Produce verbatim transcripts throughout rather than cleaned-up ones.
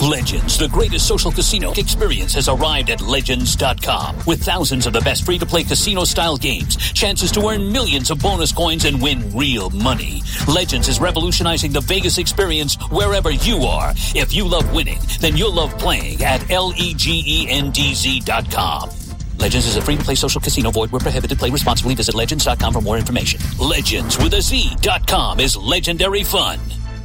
Legends, the greatest social casino experience, has arrived at Legends dot com. With thousands of the best free-to-play casino-style games, chances to earn millions of bonus coins and win real money. Legends is revolutionizing the Vegas experience wherever you are. If you love winning, then you'll love playing at L-E-G-E-N-D-Z dot com. Legends is a free-to-play social casino. Void where prohibited. Play responsibly. Visit Legends dot com for more information. Legends with a Z dot com is legendary fun.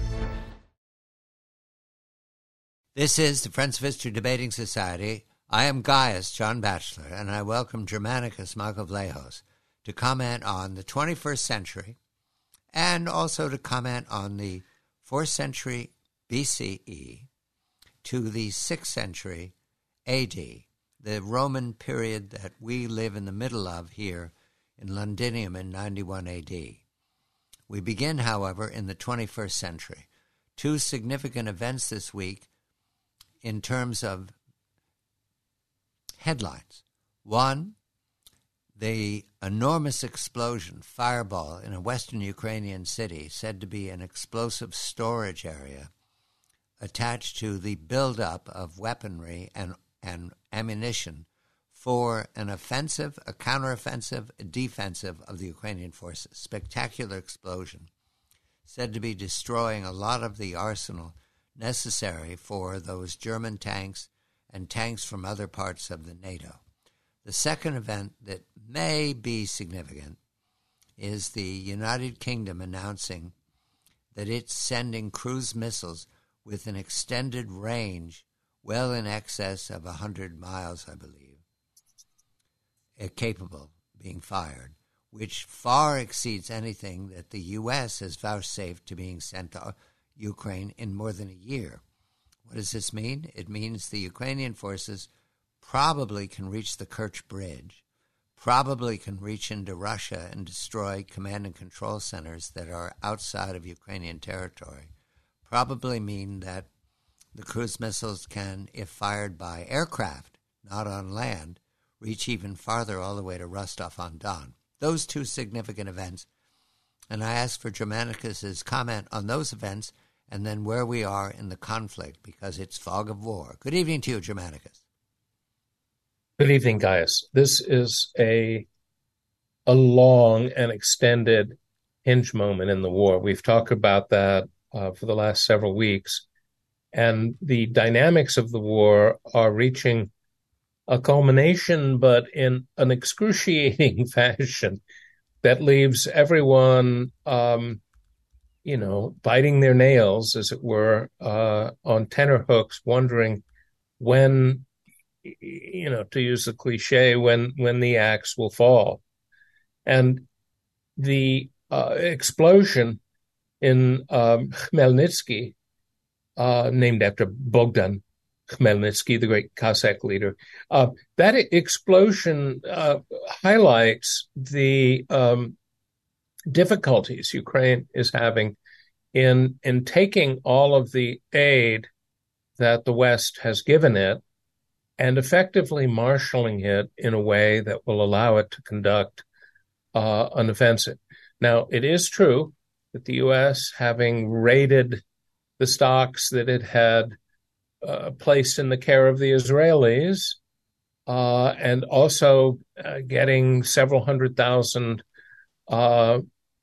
This is the Friends of History Debating Society. I am Gaius, John Batchelor, and I welcome Germanicus Markovlehos to comment on the twenty-first century and also to comment on the fourth century B C E to the sixth century A D, the Roman period that we live in the middle of here in Londinium in ninety-one A D. We begin, however, in the twenty-first century. Two significant events this week in terms of headlines. One, the enormous explosion, fireball, in a western Ukrainian city, said to be an explosive storage area attached to the buildup of weaponry and, and ammunition for an offensive, a counteroffensive, a defensive of the Ukrainian forces. Spectacular explosion, said to be destroying a lot of the arsenal necessary for those German tanks and tanks from other parts of the NATO. The second event that may be significant is the United Kingdom announcing that it's sending cruise missiles with an extended range well in excess of one hundred miles, I believe, uh, capable of being fired, which far exceeds anything that the U S has vouchsafed to being sent to Ukraine in more than a year. What does this mean? It means the Ukrainian forces probably can reach the Kerch Bridge, probably can reach into Russia and destroy command and control centers that are outside of Ukrainian territory, probably mean that the cruise missiles can, if fired by aircraft, not on land, reach even farther all the way to Rostov-on-Don. Those two significant events. And I ask for Germanicus's comment on those events and then where we are in the conflict, because it's fog of war. Good evening to you, Germanicus. Good evening, Gaius. This is a a long and extended hinge moment in the war. We've talked about that uh, for the last several weeks, and the dynamics of the war are reaching a culmination, but in an excruciating fashion that leaves everyone um, you know, biting their nails, as it were, uh, on tenterhooks, wondering when, you know, to use the cliche, when when the axe will fall. And the uh, explosion in um, Khmelnytsky, uh, named after Bogdan Khmelnytsky, the great Cossack leader, uh, that explosion uh, highlights the um, difficulties Ukraine is having in in taking all of the aid that the West has given it and effectively marshaling it in a way that will allow it to conduct uh, an offensive. Now, it is true that the U S, having raided the stocks that it had uh, placed in the care of the Israelis, uh, and also uh, getting several hundred thousand uh,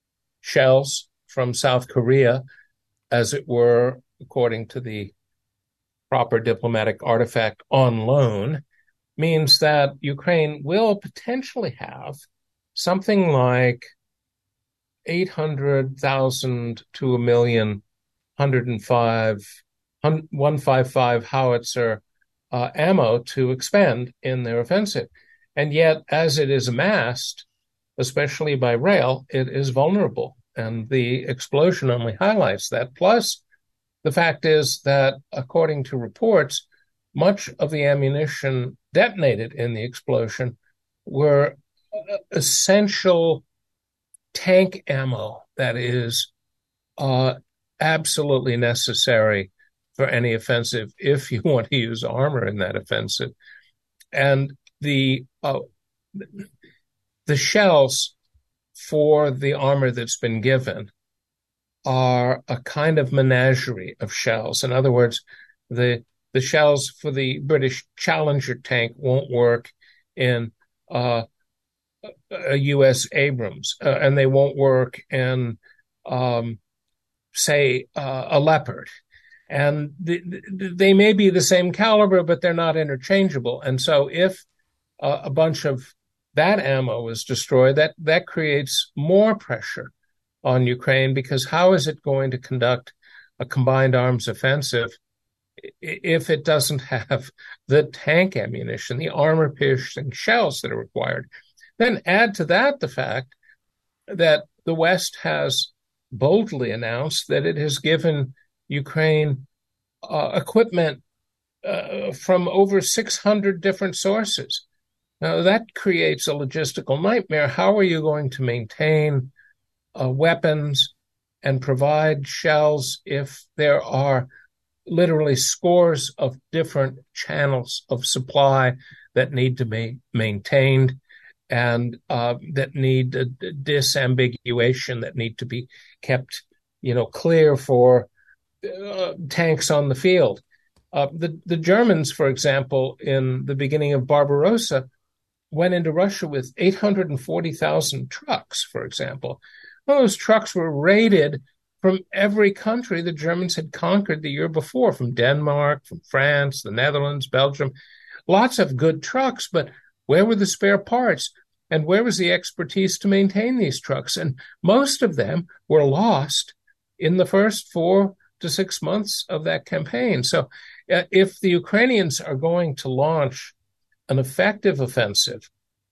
shells from South Korea, as it were, according to the proper diplomatic artifact, on loan, means that Ukraine will potentially have something like eight hundred thousand to a million, one hundred five, one fifty-five howitzer uh, ammo to expend in their offensive. And yet, as it is amassed, especially by rail, it is vulnerable. And the explosion only highlights that. Plus, the fact is that, according to reports, much of the ammunition detonated in the explosion were essential tank ammo that is uh, absolutely necessary for any offensive if you want to use armor in that offensive. And the uh, the shells for the armor that's been given are a kind of menagerie of shells. In other words, the the shells for the British Challenger tank won't work in uh, a U S Abrams, uh, and they won't work in, um, say, uh, a Leopard. And the, the, they may be the same caliber, but they're not interchangeable. And so if uh, a bunch of that ammo is destroyed, that, that creates more pressure on Ukraine, because how is it going to conduct a combined arms offensive if it doesn't have the tank ammunition, the armor-piercing shells that are required? Then add to that the fact that the West has boldly announced that it has given Ukraine uh, equipment uh, from over six hundred different sources. Now, that creates a logistical nightmare. How are you going to maintain uh, weapons and provide shells if there are literally scores of different channels of supply that need to be maintained and uh, that need a disambiguation, that need to be kept, you know, clear for uh, tanks on the field? Uh, the, the Germans, for example, in the beginning of Barbarossa, went into Russia with eight hundred forty thousand trucks, for example. Well, those trucks were raided from every country the Germans had conquered the year before, from Denmark, from France, the Netherlands, Belgium. Lots of good trucks, but where were the spare parts? And where was the expertise to maintain these trucks? And most of them were lost in the first four to six months of that campaign. So uh, if the Ukrainians are going to launch an effective offensive,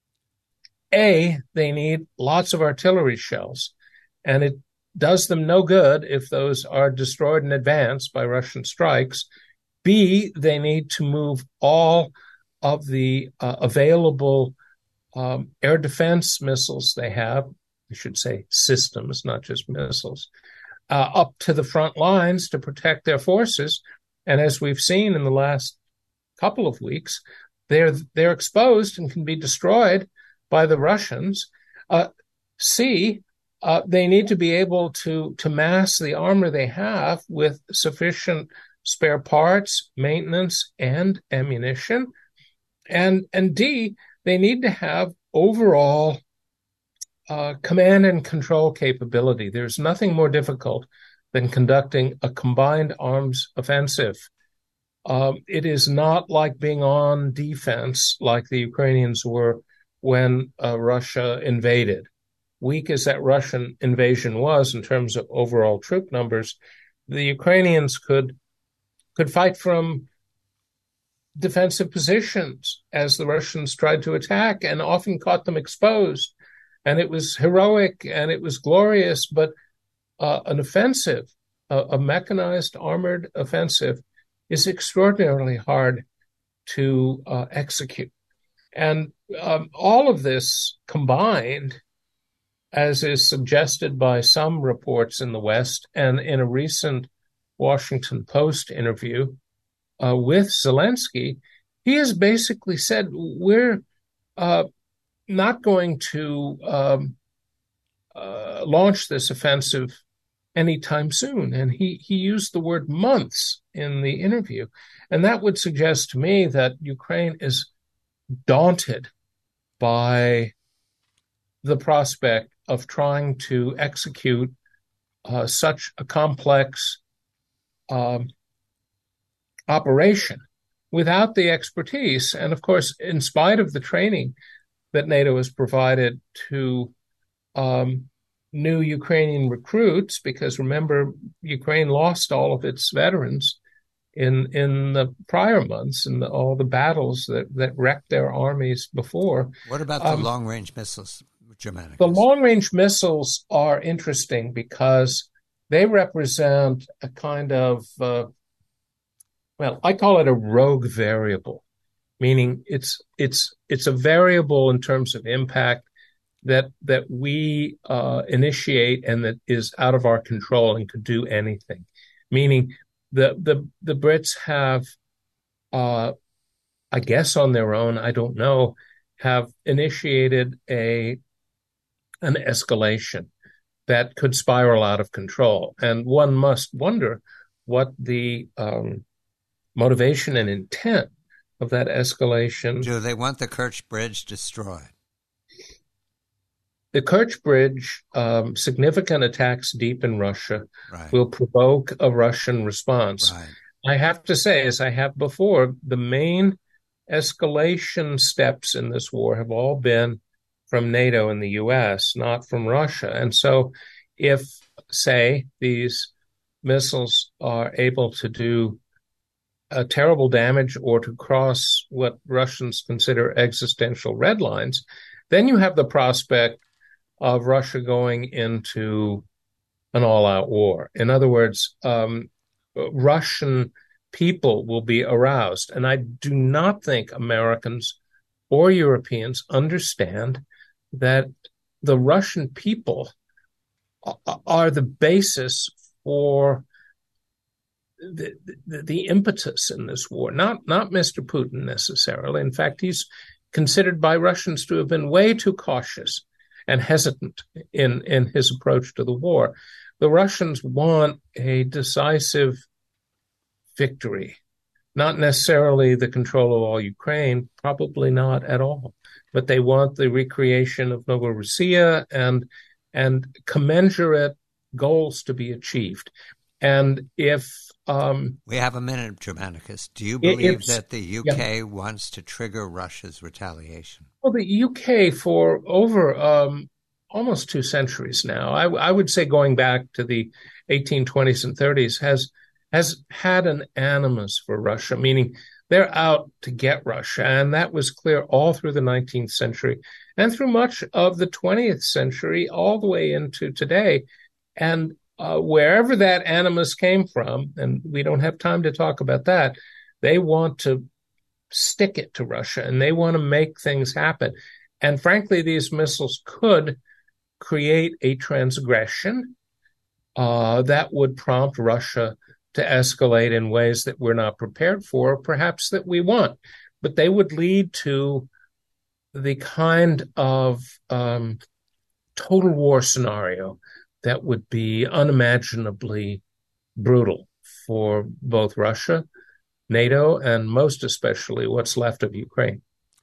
A, they need lots of artillery shells, and it does them no good if those are destroyed in advance by Russian strikes. B, they need to move all of the uh, available um, air defense missiles they have, I should say systems, not just missiles, uh, up to the front lines to protect their forces. And as we've seen in the last couple of weeks, they're they're exposed and can be destroyed by the Russians. Uh, C, uh, they need to be able to, to mass the armor they have with sufficient spare parts, maintenance, and ammunition. And, and D, they need to have overall uh, command and control capability. There's nothing more difficult than conducting a combined arms offensive. Um, it is not like being on defense like the Ukrainians were when uh, Russia invaded. Weak as that Russian invasion was in terms of overall troop numbers, the Ukrainians could could fight from defensive positions as the Russians tried to attack, and often caught them exposed. And it was heroic and it was glorious, but uh, an offensive, a, a mechanized armored offensive, is extraordinarily hard to uh, execute. And um, all of this combined, as is suggested by some reports in the West, and in a recent Washington Post interview uh, with Zelensky, he has basically said, we're uh, not going to um, uh, launch this offensive anytime soon. And he, he used the word months in the interview. And that would suggest to me that Ukraine is daunted by the prospect of trying to execute uh, such a complex um, operation without the expertise. And of course, in spite of the training that NATO has provided to um, new Ukrainian recruits, because remember, Ukraine lost all of its veterans in in the prior months and all the battles that, that wrecked their armies before. What about the um, long-range missiles, Germanicus? The long-range missiles are interesting because they represent a kind of, uh, well, I call it a rogue variable, meaning it's it's it's a variable in terms of impact that that we uh, initiate and that is out of our control and could do anything. Meaning the the the Brits have, uh, I guess on their own, I don't know, have initiated a an escalation that could spiral out of control. And one must wonder what the um, motivation and intent of that escalation. Do they want the Kerch Bridge destroyed? The Kerch Bridge, um, significant attacks deep in Russia, right. will provoke a Russian response. Right. I have to say, as I have before, the main escalation steps in this war have all been from NATO and the U S, not from Russia. And so if, say, these missiles are able to do a terrible damage or to cross what Russians consider existential red lines, then you have the prospect of Russia going into an all-out war. In other words, um, Russian people will be aroused. And I do not think Americans or Europeans understand that the Russian people are the basis for the, the, the impetus in this war, not, not Mister Putin necessarily. In fact, he's considered by Russians to have been way too cautious and hesitant in, in his approach to the war. The Russians want a decisive victory, not necessarily the control of all Ukraine, probably not at all, but they want the recreation of Novorossiya and, and commensurate goals to be achieved. And if um, we have a minute, Germanicus, do you believe that the U K yeah. wants to trigger Russia's retaliation? Well, the U K for over um, almost two centuries now, I, I would say going back to the eighteen twenties and thirties, has has had an animus for Russia, meaning they're out to get Russia. And that was clear all through the nineteenth century and through much of the twentieth century, all the way into today. And uh, wherever that animus came from, and we don't have time to talk about that, they want to stick it to Russia and they want to make things happen. And frankly, these missiles could create a transgression uh, that would prompt Russia to escalate in ways that we're not prepared for, perhaps that we want. But they would lead to the kind of um, total war scenario that would be unimaginably brutal for both Russia, NATO, and most especially what's left of Ukraine.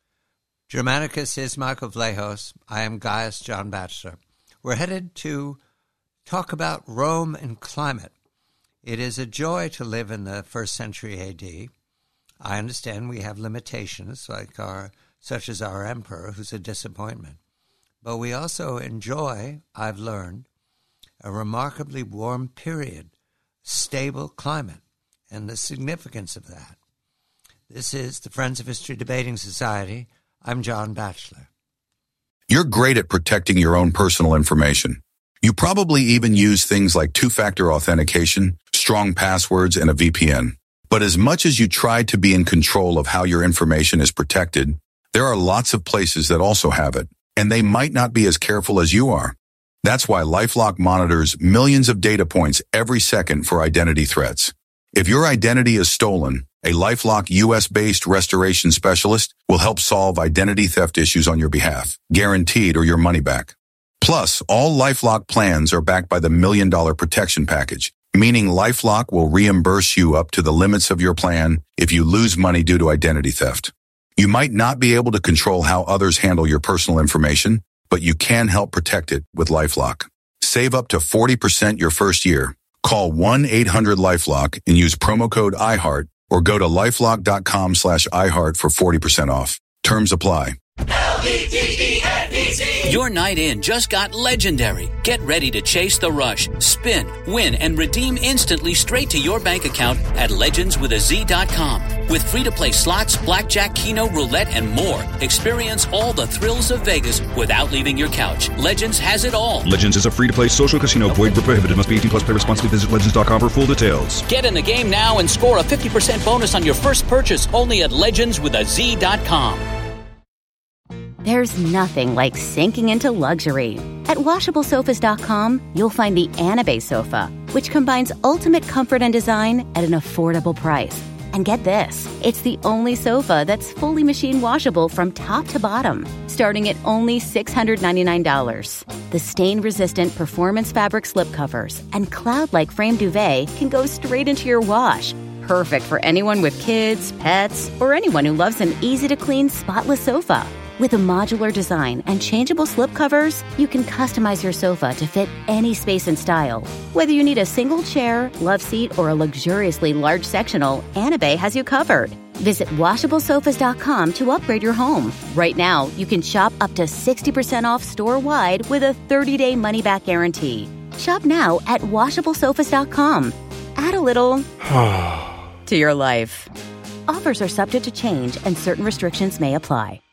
Germanicus is Michael Vlahos. I am Gaius John Batchelor. We're headed to talk about Rome and climate. It is a joy to live in the first century A D. I understand we have limitations, like our, such as our emperor, who's a disappointment. But we also enjoy, I've learned, a remarkably warm period, stable climate, and the significance of that. This is the Friends of History Debating Society. I'm John Batchelor. You're great at protecting your own personal information. You probably even use things like two-factor authentication, strong passwords, and a V P N. But as much as you try to be in control of how your information is protected, there are lots of places that also have it, and they might not be as careful as you are. That's why LifeLock monitors millions of data points every second for identity threats. If your identity is stolen, a LifeLock U S-based restoration specialist will help solve identity theft issues on your behalf, guaranteed or your money back. Plus, all LifeLock plans are backed by the Million Dollar Protection Package, meaning LifeLock will reimburse you up to the limits of your plan if you lose money due to identity theft. You might not be able to control how others handle your personal information, but you can help protect it with LifeLock. Save up to forty percent your first year. Call one eight hundred LifeLock and use promo code iHeart or go to lifelock.com slash iHeart for forty percent off. Terms apply. L E G E N E Z. Your night in just got legendary. Get ready to chase the rush, spin, win, and redeem instantly straight to your bank account at legends with a z dot com. With free-to-play slots, blackjack, keno, roulette, and more, experience all the thrills of Vegas without leaving your couch. Legends has it all. Legends is a free-to-play social casino. Void where prohibited. Must be eighteen plus. Play responsibly. Visit legends dot com for full details. Get in the game now and score a fifty percent bonus on your first purchase only at legends with a z dot com. There's nothing like sinking into luxury. At washable sofas dot com, you'll find the Anabase sofa, which combines ultimate comfort and design at an affordable price. And get this, it's the only sofa that's fully machine washable from top to bottom, starting at only six hundred ninety-nine dollars. The stain-resistant performance fabric slipcovers and cloud-like frame duvet can go straight into your wash, perfect for anyone with kids, pets, or anyone who loves an easy-to-clean, spotless sofa. With a modular design and changeable slipcovers, you can customize your sofa to fit any space and style. Whether you need a single chair, love seat, or a luxuriously large sectional, Anabay has you covered. Visit washable sofas dot com to upgrade your home. Right now, you can shop up to sixty percent off store-wide with a thirty-day money-back guarantee. Shop now at washable sofas dot com. Add a little to your life. Offers are subject to change and certain restrictions may apply.